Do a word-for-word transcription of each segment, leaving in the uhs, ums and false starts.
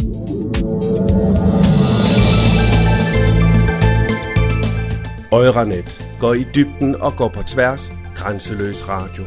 Euranet går i dybden og går på tværs. Grænseløs radio.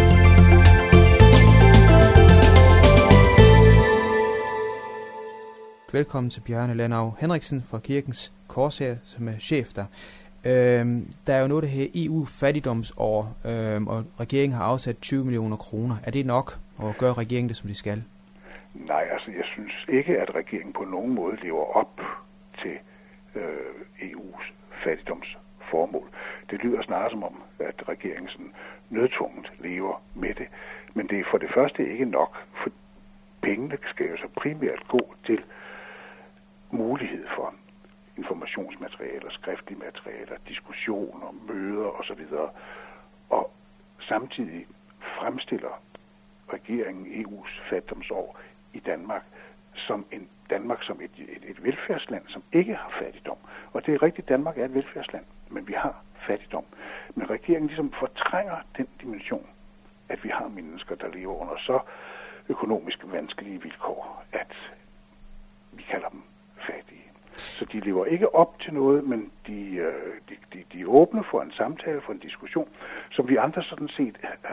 Velkommen til Bjarne Landau Henriksen fra Kirkens Korshær, som er chef der. Øhm, der er jo noget, der hedder E U-fattigdomsår, øhm, og regeringen har afsat tyve millioner kroner. Er det nok, og gør regeringen det, som de skal? Nej, altså jeg synes ikke, at regeringen på nogen måde lever op til øh, E U's fattigdomsformål. Det lyder snarere som om, at regeringen sådan nødtvunget lever med det. Men det er for det første ikke nok, for pengene skal jo så primært gå til mulighed for informationsmaterialer, skriftlige materialer, diskussioner, møder osv. Og samtidig fremstiller regeringen E U's fattigdomsår i Danmark som en Danmark som et, et, et velfærdsland, som ikke har fattigdom. Og det er rigtigt, Danmark er et velfærdsland, men vi har fattigdom. Men regeringen ligesom fortrænger den dimension, at vi har mennesker, der lever under så økonomisk vanskelige vilkår, at vi kalder dem fattige. Så de lever ikke op til noget, men de, de, de, de er åbne for en samtale, for en diskussion, som vi andre sådan set øh,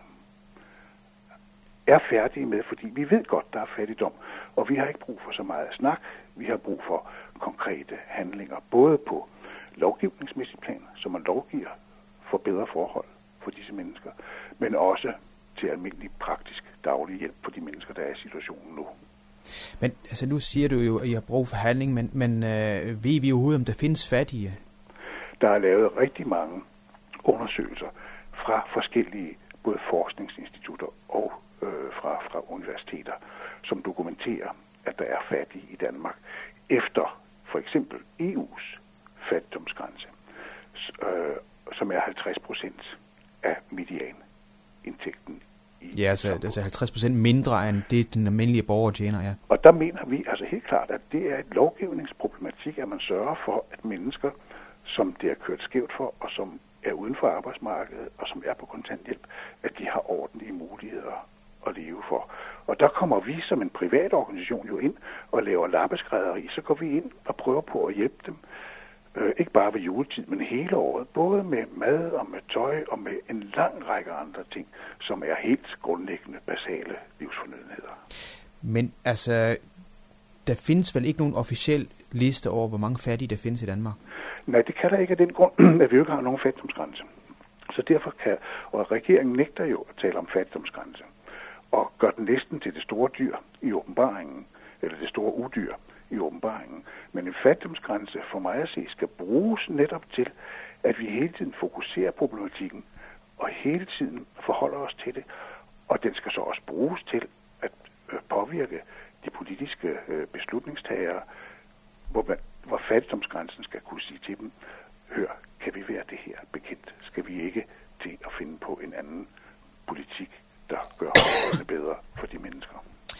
er færdige med, fordi vi ved godt, der er fattigdom, og vi har ikke brug for så meget snak. Vi har brug for konkrete handlinger, både på lovgivningsmæssig plan, så man lovgiver for bedre forhold for disse mennesker, men også til almindelig praktisk daglig hjælp for de mennesker, der er i situationen nu. Men altså, nu siger du jo, at I har brug for handling, men, men øh, ved vi overhovedet, om der findes fattige? Der er lavet rigtig mange undersøgelser fra forskellige både forskningsinstitutter og øh, fra, fra universiteter, som dokumenterer, at der er fattige i Danmark efter for eksempel E U's fattigdomsgrænse, øh, som er halvtreds procent af medianindtægten. Ja, altså, altså halvtreds procent mindre end det, den almindelige borger tjener, ja. Og der mener vi altså helt klart, at det er et lovgivningsproblematik, at man sørger for, at mennesker, som det er kørt skævt for, og som er uden for arbejdsmarkedet, og som er på kontanthjælp, at de har ordentlige muligheder at leve for. Og der kommer vi som en privat organisation jo ind og laver lappeskrædderi. Så går vi ind og prøver på at hjælpe dem, øh, ikke bare ved juletid, men hele året, både med mad og med tøj og med en lang række andre ting, som er helt grundlæggende basale livsfornødenheder. Men altså, der findes vel ikke nogen officiel liste over, hvor mange fattige der findes i Danmark? Nej, det kan der ikke af den grund, at vi ikke har nogen fattigdomsgrænse. Så derfor kan, og regeringen nægter jo at tale om fattigdomsgrænse, og gør den næsten til det store dyr i åbenbaringen, eller det store udyr i åbenbaringen. Men en fattigdomsgrænse for mig at se skal bruges netop til, at vi hele tiden fokuserer problematikken, og hele tiden forholder os til det, og den skal så også bruges til at påvirke de politiske beslutningstagere, hvor, man, hvor fattigdomsgrænsen skal kunne sige til dem, hør, kan vi være det her bekendt? Skal vi ikke til at finde på en anden politik, der gør det bedre for de mennesker?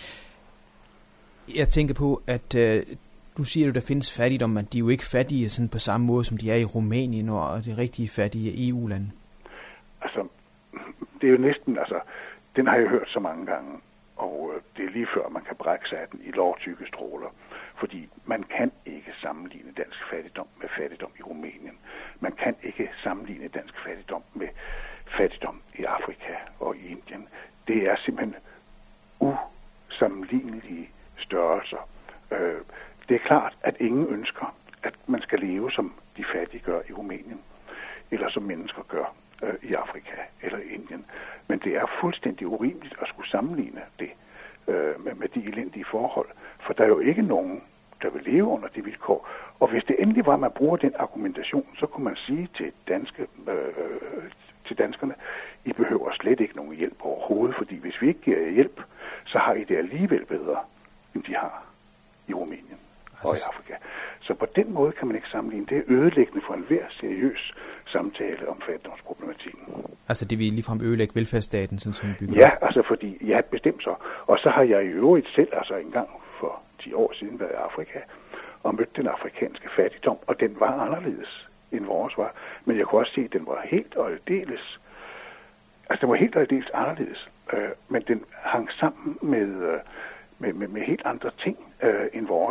Jeg tænker på, at øh, du siger, at der findes fattigdom, men de er jo ikke fattige sådan på samme måde, som de er i Rumænien og de rigtige fattige E U-lande. Altså, det er jo næsten, altså, den har jeg hørt så mange gange, og øh, det er lige før, man kan brække sig af den i lovtykke stråler. Fordi man kan ikke sammenligne dansk fattigdom med fattigdom i Rumænien. Man kan ikke sammenligne dansk fattigdom med fattigdom i Afrika og i Indien. Det er simpelthen usammenlignelige størrelser. Øh, det er klart, at ingen ønsker, at man skal leve, som de fattige gør i Rumænien, eller som mennesker gør øh, i Afrika eller i Indien. Men det er fuldstændig urimeligt at skulle sammenligne det øh, med, med de elendige forhold. For der er jo ikke nogen, der vil leve under de vilkår. Og hvis det endelig var, at man bruger den argumentation, så kunne man sige til, danske, øh, til danskerne, I behøver slet ikke nogen hjælp overhovedet, fordi hvis vi ikke giver jer hjælp, så har I det alligevel bedre, end de har i Rumænien altså... og i Afrika. Så på den måde kan man ikke sammenligne. Det er ødelæggende for enhver seriøs samtale om fattigdomsproblematikken. Altså det vil ligefrem ødelægge velfærdsstaten, sådan som vi bygger? Ja, altså fordi, ja, bestemt så. Og så har jeg i øvrigt selv, altså engang for ti år siden, været i Afrika, og mødte den afrikanske fattigdom, og den var anderledes end vores var. Men jeg kunne også se, at den var helt og aldeles, altså den var helt og aldeles anderledes, øh, men den hang sammen med, øh, med, med, med helt andre ting, øh,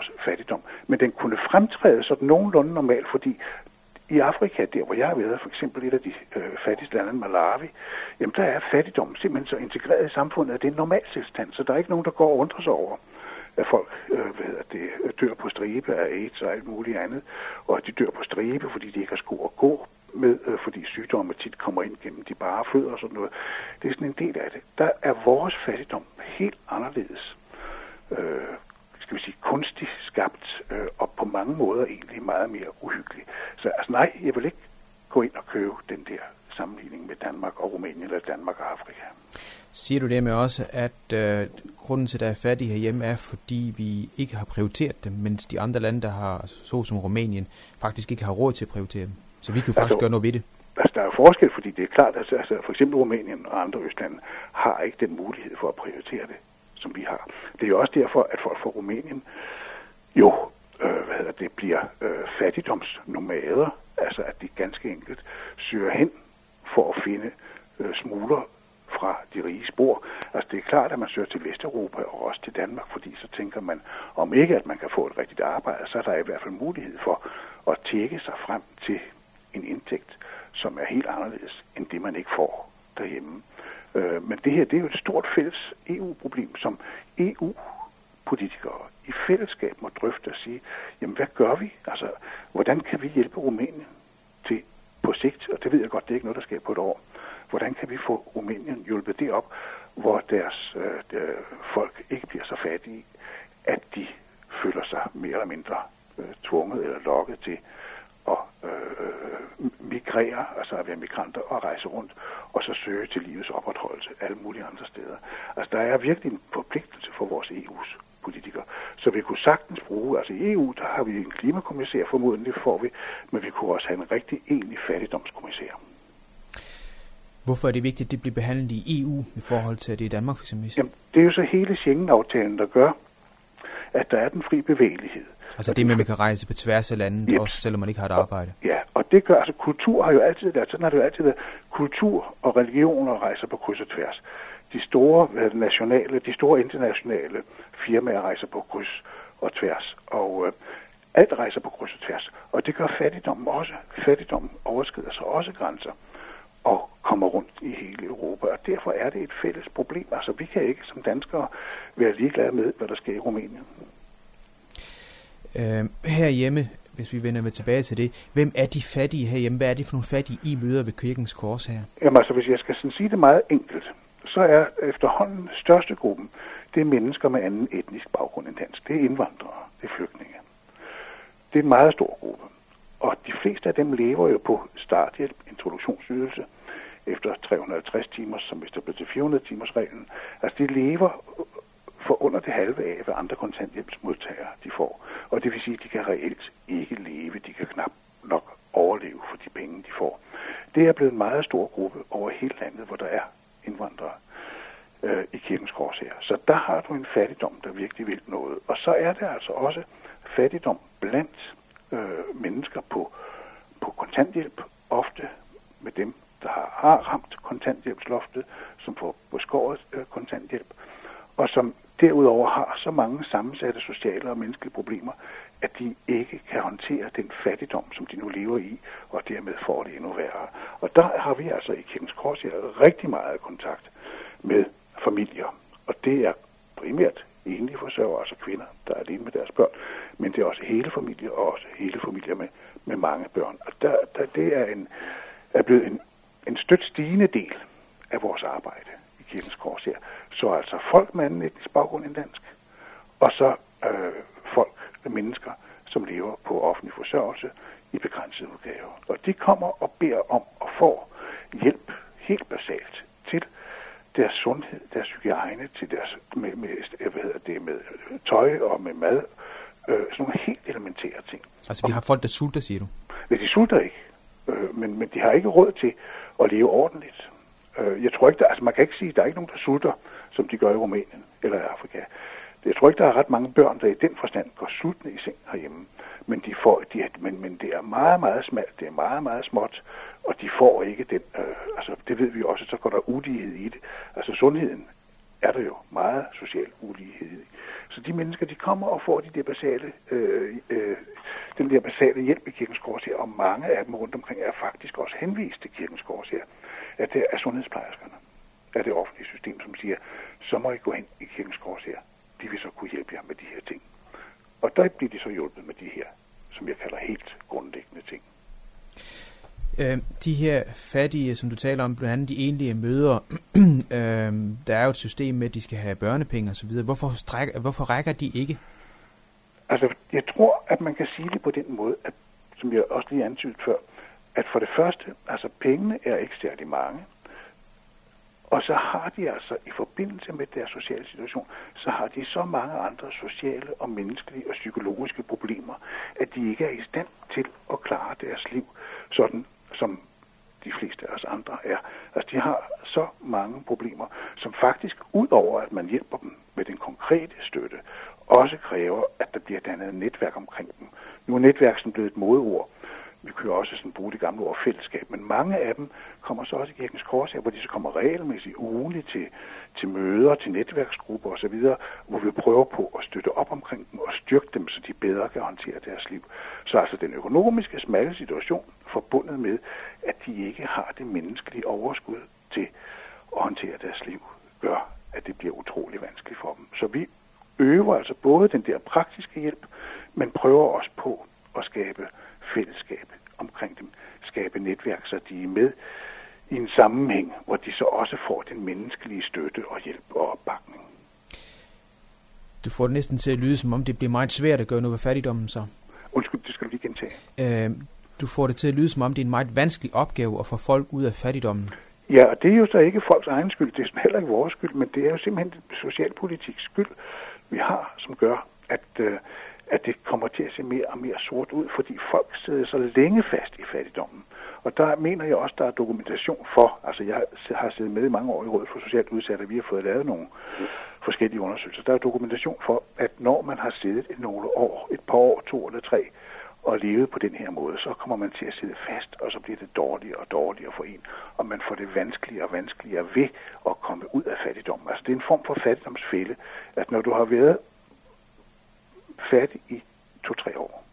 vores fattigdom. Men den kunne fremtræde sådan nogenlunde normalt, fordi i Afrika, der hvor jeg har været, for eksempel et af de øh, fattigste lande, Malawi, jamen der er fattigdom simpelthen så integreret i samfundet, at det er en normaltilstand, så der er ikke nogen, der går og undrer sig over, at folk øh, hvad hedder det, dør på stribe af AIDS og alt muligt andet, og at de dør på stribe, fordi de ikke har sko at gå med, øh, fordi sygdomme tit kommer ind gennem de bare fødder og sådan noget. Det er sådan en del af det. Der er vores fattigdom helt anderledes. Øh, skal vi sige, kunstigt skabt, øh, og på mange måder egentlig meget mere uhyggelig. Så altså nej, jeg vil ikke gå ind og købe den der sammenligning med Danmark og Rumænien eller Danmark og Afrika. Siger du det med også, at øh, grunden til, at der er fattige herhjemme, er, fordi vi ikke har prioriteret dem, mens de andre lande, der har, så som Rumænien, faktisk ikke har råd til at prioritere dem? Så vi kan jo faktisk altså, gøre noget ved det. Altså, der er jo forskel, fordi det er klart, at altså, for eksempel Rumænien og andre østlande har ikke den mulighed for at prioritere det, som vi har. Det er jo også derfor, at folk fra Rumænien jo øh, hvad hedder det, bliver øh, fattigdomsnomader, altså at de ganske enkelt søger hen for at finde øh, smugler fra de rige spor. Altså det er klart, at man søger til Vesteuropa og også til Danmark, fordi så tænker man, om ikke at man kan få et rigtigt arbejde, så er der i hvert fald mulighed for at tjekke sig frem til en indtægt, som er helt anderledes end det, man ikke får derhjemme. Øh, men det her, det er jo et stort fælles E U-problem, som E U-politikere i fællesskab må drøfte og sige, jamen hvad gør vi? Altså, hvordan kan vi hjælpe Rumænien til på sigt, og det ved jeg godt, det er ikke noget, der sker på et år. Hvordan kan vi få Rumænien hjulpet det op, hvor deres øh, folk ikke bliver så fattige, at de føler sig mere eller mindre øh, tvunget eller lokket til at øh, migrere, altså at være migranter og rejse rundt, og så søge til livets opretholdelse alle mulige andre steder. Altså der er virkelig en forpligtelse for vores E U's politikere. Så vi kunne sagtens bruge, altså i E U, der har vi en klimakommissær, formodentlig får vi, men vi kunne også have en rigtig egentlig fattigdomskommissær. Hvorfor er det vigtigt, at det bliver behandlet i E U i forhold til, at det er i Danmark for eksempel? Jamen, det er jo så hele Schengen-aftalen, der gør, at der er den fri bevægelighed. Altså det med, at man kan rejse på tværs af landet, yep. Også selvom man ikke har et arbejde. Ja, og det gør, altså kultur har jo altid været, sådan har det jo altid været, kultur og religioner rejser på kryds og tværs. De store nationale, de store internationale firmaer rejser på kryds og tværs, og øh, alt rejser på kryds og tværs. Og det gør fattigdommen også. Fattigdommen overskrider så også grænser og kommer rundt i hele Europa, og derfor er det et fælles problem. Altså vi kan ikke som danskere være ligeglade med, hvad der sker i Rumænien. Øh, herhjemme, hvis vi vender med tilbage til det, hvem er de fattige herhjemme? Hvad er det for nogle fattige, I møder ved Kirkens Kors her? Jamen altså, hvis jeg skal sådan sige det meget enkelt, så er efterhånden største gruppen, det er mennesker med anden etnisk baggrund end dansk. Det er indvandrere, det er flygtninge. Det er en meget stor gruppe. Og de fleste af dem lever jo på starthjælp, introduktionsydelse, efter tre hundrede og halvtreds timer, som hvis der blev til fire hundrede timers reglen. Altså de lever for under det halve af, hvad andre kontanthjælpsmodtagere de får. Og det vil sige, at de kan reelt ikke leve, de kan knap nok overleve for de penge, de får. Det er blevet en meget stor gruppe over hele landet, hvor der er indvandrere øh, i Kirkens Kors her. Så der har du en fattigdom, der virkelig vil noget. Og så er det altså også fattigdom blandt øh, mennesker på, på kontanthjælp, ofte med dem, der har, har ramt kontanthjælpsloftet, som får beskåret øh, kontanthjælp, og som derudover har så mange sammensatte sociale og menneskelige problemer, at de ikke kan håndtere den fattigdom, som de nu lever i, og dermed får det endnu værre. Og der har vi altså i Kirkens Kors her rigtig meget kontakt med familier, og det er primært enlige forsørgere, altså kvinder, der er alene med deres børn, men det er også hele familier, og også hele familier med, med mange børn. Og der, der, det er, en, er blevet en, en stødt stigende del af vores arbejde i Kirkens Kors her. Så altså folk med anden etnisk baggrund end dansk, og så øh, folk, mennesker, som lever på offentlig forsørgelse i begrænset udgave. Og de kommer og beder om at få hjælp helt basalt til deres sundhed, deres hygiejne, til deres med, med, hvad hedder det, med tøj og med mad. Øh, sådan nogle helt elementære ting. Altså vi har folk, der sulter, siger du? Men de sulter ikke, øh, men, men de har ikke råd til at leve ordentligt. Øh, jeg tror ikke, der, altså man kan ikke sige, at der er ikke nogen, der sulter, som de gør i Rumænien eller i Afrika. Jeg tror ikke, der er ret mange børn, der i den forstand går sultne i seng herhjemme. Men, de får, de, men, men det er meget, meget smalt, det er meget, meget småt, og de får ikke den, øh, altså det ved vi også, så går der ulighed i det. Altså sundheden er der jo meget social ulighed i. Så de mennesker, de kommer og får de der basale, øh, øh, den der basale hjælp i Kirkens Korshær, og mange af dem rundt omkring er faktisk også henvist til Kirkens Korshær, at det er sundhedsplejerskerne af det offentlige system, som siger, så må I gå hen i Kirkens Korshær. De vil så kunne hjælpe jer med de her ting. Og der bliver de så hjulpet med de her, som jeg kalder helt grundlæggende ting. Øh, de her fattige, som du taler om, blandt andet de enlige mødre, øh, der er jo et system med, at de skal have børnepenge og så videre. Hvorfor, stræk, hvorfor rækker de ikke? Altså, jeg tror, at man kan sige det på den måde, at, som jeg også lige antydede før, at for det første, altså pengene er ikke særlig mange, og så har de altså i forbindelse med deres sociale situation, så har de så mange andre sociale og menneskelige og psykologiske problemer, at de ikke er i stand til at klare deres liv, sådan som de fleste af os andre er. Altså de har så mange problemer, som faktisk ud over at man hjælper dem med den konkrete støtte, også kræver, at der bliver dannet et netværk omkring dem. Nu er netværk sådan blevet et modeord. Vi kan jo også sådan bruge det gamle ord fællesskab, men mange af dem kommer så også i Kirkens Korshær, hvor de så kommer regelmæssigt ugenligt til, til møder, til netværksgrupper osv., hvor vi prøver på at støtte op omkring dem og styrke dem, så de bedre kan håndtere deres liv. Så altså den økonomiske smalle situation forbundet med, at de ikke har det menneskelige overskud til at håndtere deres liv, gør, at det bliver utrolig vanskeligt for dem. Så vi øver altså både den der praktiske hjælp, men prøver også på at skabe fællesskab omkring dem, skabe netværk, så de er med i en sammenhæng, hvor de så også får den menneskelige støtte og hjælp og opbakning. Du får det næsten til at lyde, som om det bliver meget svært at gøre noget ved fattigdommen så. Undskyld, det skal du lige gentage. Øh, du får det til at lyde, som om det er en meget vanskelig opgave at få folk ud af fattigdommen. Ja, og det er jo så ikke folks egen skyld, det er heller ikke vores skyld, men det er jo simpelthen socialpolitiks skyld, vi har, som gør, at øh, at det kommer til at se mere og mere sort ud, fordi folk sidder så længe fast i fattigdommen. Og der mener jeg også, der er dokumentation for, altså jeg har siddet med i mange år i Rådet for Socialt Udsatte, og vi har fået lavet nogle forskellige undersøgelser. Der er dokumentation for, at når man har siddet i nogle år, et par år, to eller tre, og levet på den her måde, så kommer man til at sidde fast, og så bliver det dårligere og dårligere for en, og man får det vanskeligere og vanskeligere ved at komme ud af fattigdommen. Altså det er en form for fattigdomsfælde, at når du har været fattig i to-tre år,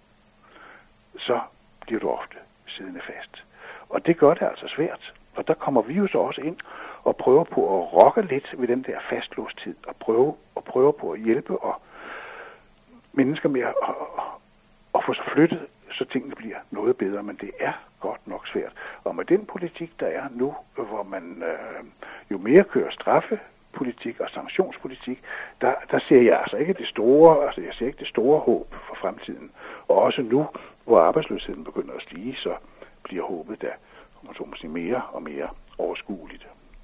så bliver du ofte siddende fast. Og det gør det altså svært. Og der kommer vi jo så også ind og prøver på at rokke lidt ved den der fastlåstid, og prøve, og prøve på at hjælpe og mennesker med at, at, at få sig flyttet, så tingene bliver noget bedre, men det er godt nok svært. Og med den politik, der er nu, hvor man øh, jo mere kører straffe, politik og sanktionspolitik, der, der ser jeg altså ikke det store, altså jeg ser ikke det store håb for fremtiden. Og også nu, hvor arbejdsløsheden begynder at stige, så bliver håbet der, om så må sige, mere og mere overskueligt.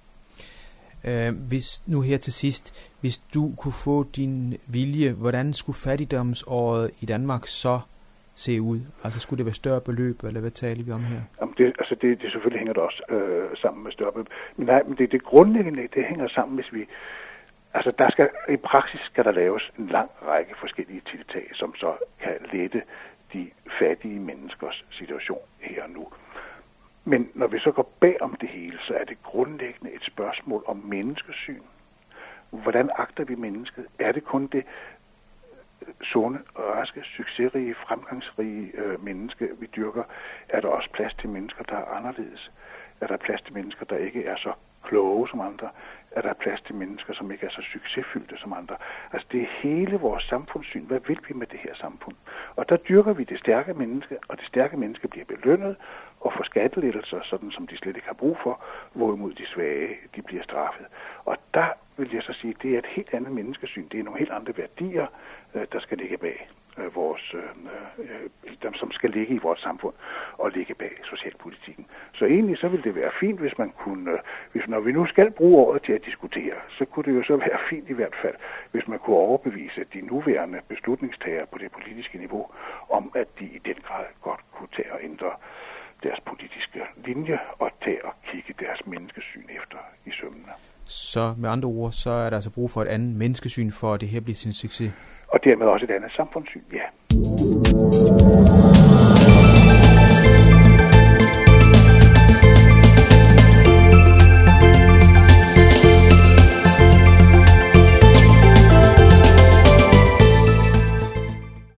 Øh, hvis nu her til sidst, hvis du kunne få din vilje, hvordan skulle fattigdomsåret i Danmark så se ud? Altså skulle det være større beløb, eller hvad taler vi om her? Jamen det, altså det, det selvfølgelig hænger det også øh, sammen med større beløb. Men nej, men det, det grundlæggende, det hænger sammen, hvis vi, altså der skal, i praksis skal der laves en lang række forskellige tiltag, som så kan lette de fattige menneskers situation her og nu. Men når vi så går bag om det hele, så er det grundlæggende et spørgsmål om menneskesyn. Hvordan agter vi mennesket? Er det kun det sunde, raske, succesrige, fremgangsrige øh, menneske, vi dyrker? Er der også plads til mennesker, der er anderledes? Er der plads til mennesker, der ikke er så kloge som andre? Er der plads til mennesker, som ikke er så succesfyldte som andre? Altså det er hele vores samfundssyn. Hvad vil vi med det her samfund? Og der dyrker vi det stærke menneske, og det stærke menneske bliver belønnet og får skattelettelser, sådan som de slet ikke har brug for, hvorimod de svage, de bliver straffet. Og der vil jeg så sige, det er et helt andet menneskesyn. Det er nogle helt andre værdier, der skal ligge bag vores, øh, som skal ligge i vores samfund og ligge bag socialpolitikken. Så egentlig så ville det være fint, hvis man kunne, hvis når vi nu skal bruge året til at diskutere, så kunne det jo så være fint i hvert fald, hvis man kunne overbevise de nuværende beslutningstagere på det politiske niveau, om at de i den grad godt kunne tage og ændre deres politiske linje og tage og kigge deres menneskesyn efter i sømmene. Så med andre ord, så er der altså brug for et andet menneskesyn, for at det her bliver sin succes. Og dermed også et andet samfundssyn, ja.